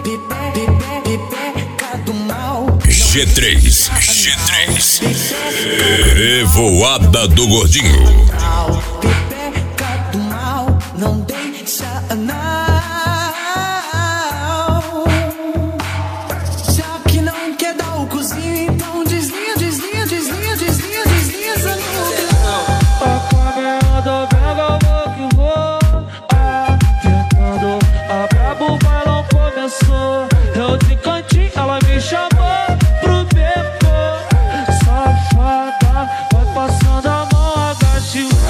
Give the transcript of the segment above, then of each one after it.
G3 Revoada do Gordinho. Pipeca do mal, não deixa não. Já que não quer dar o cozinho, então desliza no grão. A caminhada pega, vou que vou. Tentando a brabo, o bailão começou. Eu de cantinho, ela me chamou pro beco. Safada, vai passando a mão, agache o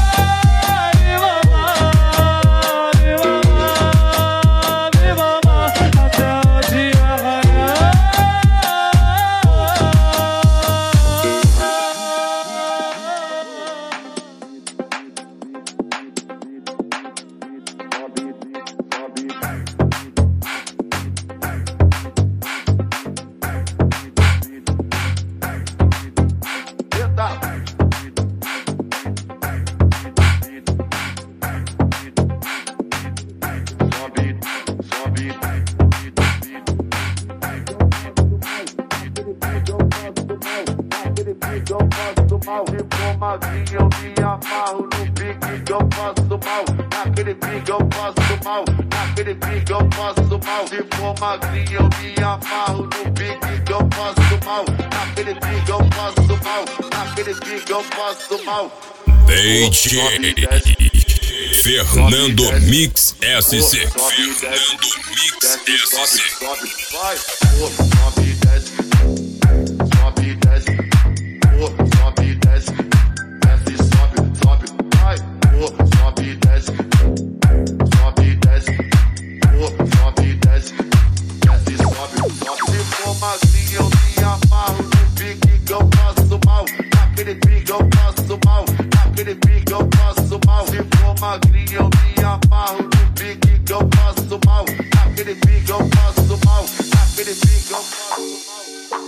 Eu me amarro no pique que eu faço mal. Naquele pique eu faço mal. Naquele pique eu faço mal. Se for magrinho eu me amarro no pique que eu faço mal. Naquele pique eu faço mal. Naquele pique eu faço mal. DJ Fernando Mix SC. Fernando Mix SC. Vai, sobe e desce. Sobe e desce. Sobe e desce. Desce, sobe, vai. Sobe e desce. Sobe e desce. Sobe e desce. Desce, sobe. Se for magrinho eu me amarro no pique que eu faço mal. Naquele pique eu faço mal. Naquele pique eu faço mal. Se for magrinho eu me amarro no pique que eu faço mal. Naquele pique eu faço mal. Naquele pique eu faço mal.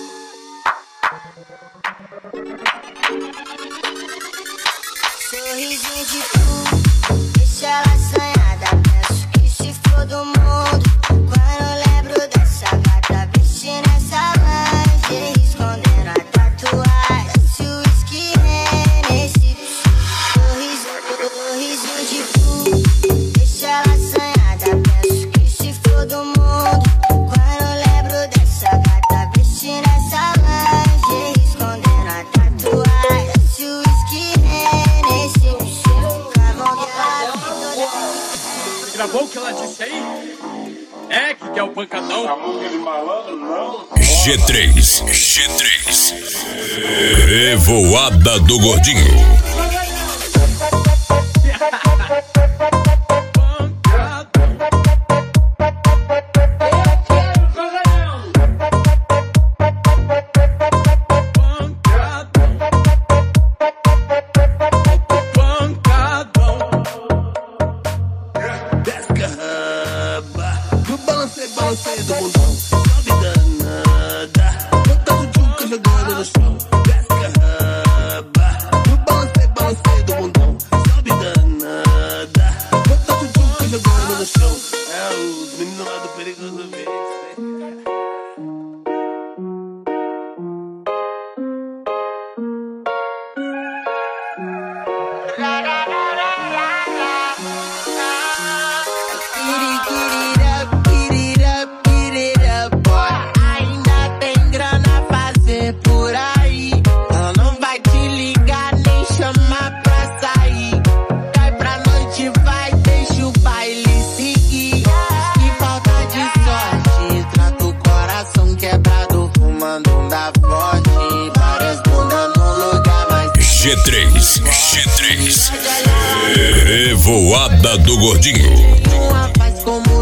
Sorrisinho de tu, deixa ela assanhada. Penso que se for do mundo quando lembro dessa gata vestindo essa lingerie, escondendo a tatuagem. Se o whisky nesse sorrisinho de tu, deixa ela assanhada. Penso que se for do mundo quando lembro dessa gata vestindo essa lingerie, escondendo a tatuagem. Se o whisky nesse gravou o que ela disse aí? É que quer o pancadão? G3 Revoada do Gordinho. Balancei do mundão, sobe danada. Bota o tchuca jogando no chão. Desce raba. Balancei do mundão, sobe danada. Bota o tchuca jogando no chão. É os meninos lá do Perigoso Mix. G3 Revoada do Gordinho. Uma faz como